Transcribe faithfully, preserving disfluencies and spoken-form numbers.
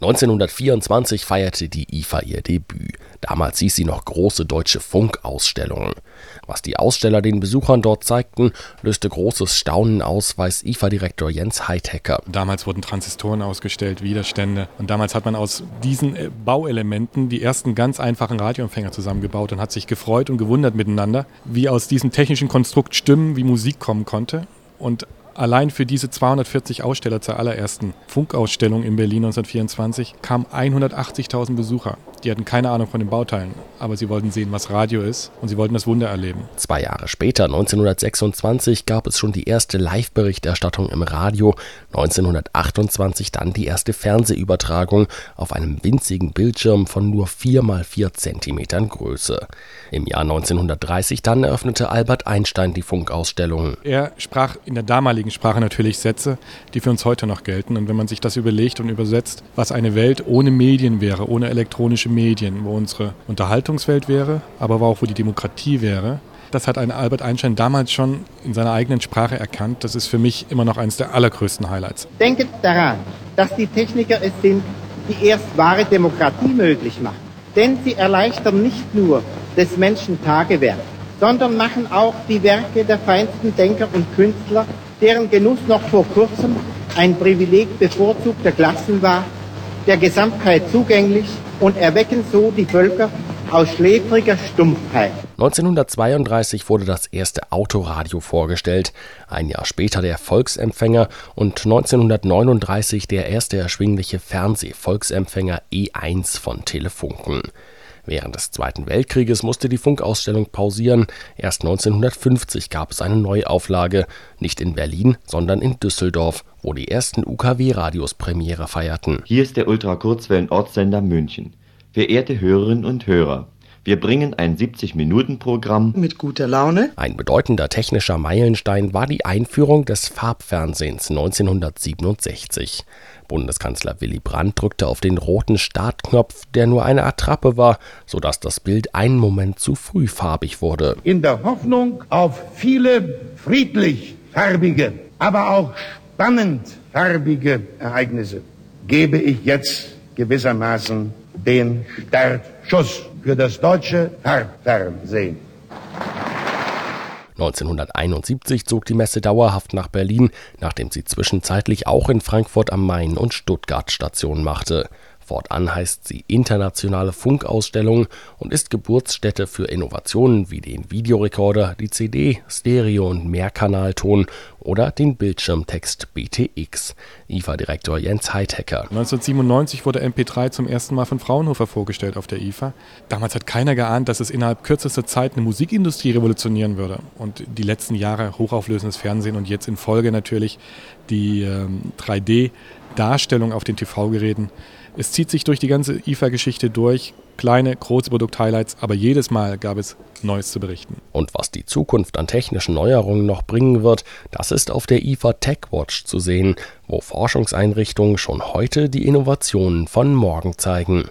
neunzehnhundertvierundzwanzig feierte die I F A ihr Debüt. Damals hieß sie noch Große Deutsche Funkausstellung. Was die Aussteller den Besuchern dort zeigten, löste großes Staunen aus, weiß I F A-Direktor Jens Heidhecker. Damals wurden Transistoren ausgestellt, Widerstände. Und damals hat man aus diesen Bauelementen die ersten ganz einfachen Radioempfänger zusammengebaut und hat sich gefreut und gewundert miteinander, wie aus diesem technischen Konstrukt Stimmen wie Musik kommen konnte. Und allein für diese zweihundertvierzig Aussteller zur allerersten Funkausstellung in Berlin neunzehnhundertvierundzwanzig kamen hundertachtzigtausend Besucher. Die hatten keine Ahnung von den Bauteilen, aber sie wollten sehen, was Radio ist, und sie wollten das Wunder erleben. Zwei Jahre später, neunzehnhundertsechsundzwanzig, gab es schon die erste Live-Berichterstattung im Radio, neunzehnhundertachtundzwanzig dann die erste Fernsehübertragung auf einem winzigen Bildschirm von nur vier mal vier Zentimetern Größe. Im Jahr neunzehnhundertdreißig dann eröffnete Albert Einstein die Funkausstellung. Er sprach in der damaligen Sprache natürlich Sätze, die für uns heute noch gelten. Und wenn man sich das überlegt und übersetzt, was eine Welt ohne Medien wäre, ohne elektronische Medien, wo unsere Unterhaltungswelt wäre, aber auch wo die Demokratie wäre, das hat ein Albert Einstein damals schon in seiner eigenen Sprache erkannt. Das ist für mich immer noch eines der allergrößten Highlights. Denket daran, dass die Techniker es sind, die erst wahre Demokratie möglich machen. Denn sie erleichtern nicht nur des Menschen Tagewerk, sondern machen auch die Werke der feinsten Denker und Künstler, deren Genuss noch vor kurzem ein Privileg bevorzugter Klassen war, der Gesamtheit zugänglich und erwecken so die Völker aus schläfriger Stumpfheit. neunzehnhundertzweiunddreißig wurde das erste Autoradio vorgestellt, ein Jahr später der Volksempfänger und neunzehnhundertneununddreißig der erste erschwingliche Fernseh-Volksempfänger E eins von Telefunken. Während des Zweiten Weltkrieges musste die Funkausstellung pausieren. Erst neunzehnhundertfünfzig gab es eine Neuauflage, nicht in Berlin, sondern in Düsseldorf, wo die ersten U K W-Radios Premiere feierten. Hier ist der Ultrakurzwellen-Ortssender München. Verehrte Hörerinnen und Hörer, wir bringen ein siebzig-Minuten-Programm mit guter Laune. Ein bedeutender technischer Meilenstein war die Einführung des Farbfernsehens neunzehnhundertsiebenundsechzig. Bundeskanzler Willy Brandt drückte auf den roten Startknopf, der nur eine Attrappe war, sodass das Bild einen Moment zu früh farbig wurde. In der Hoffnung auf viele friedlich farbige, aber auch spannend farbige Ereignisse gebe ich jetzt gewissermaßen den Startschuss für das deutsche Farbfernsehen. neunzehnhunderteinundsiebzig zog die Messe dauerhaft nach Berlin, nachdem sie zwischenzeitlich auch in Frankfurt am Main und Stuttgart Station machte. Fortan heißt sie Internationale Funkausstellung und ist Geburtsstätte für Innovationen wie den Videorekorder, die C D, Stereo- und Mehrkanalton oder den Bildschirmtext B T X. I F A-Direktor Jens Heidhecker. neunzehnhundertsiebenundneunzig wurde M P drei zum ersten Mal von Fraunhofer vorgestellt auf der I F A. Damals hat keiner geahnt, dass es innerhalb kürzester Zeit eine Musikindustrie revolutionieren würde. Und die letzten Jahre hochauflösendes Fernsehen und jetzt in Folge natürlich die ähm, drei D-Darstellung auf den T V-Geräten. Es zieht sich durch die ganze I F A-Geschichte durch, kleine, große Produkt-Highlights, aber jedes Mal gab es Neues zu berichten. Und was die Zukunft an technischen Neuerungen noch bringen wird, das ist auf der I F A TechWatch zu sehen, wo Forschungseinrichtungen schon heute die Innovationen von morgen zeigen.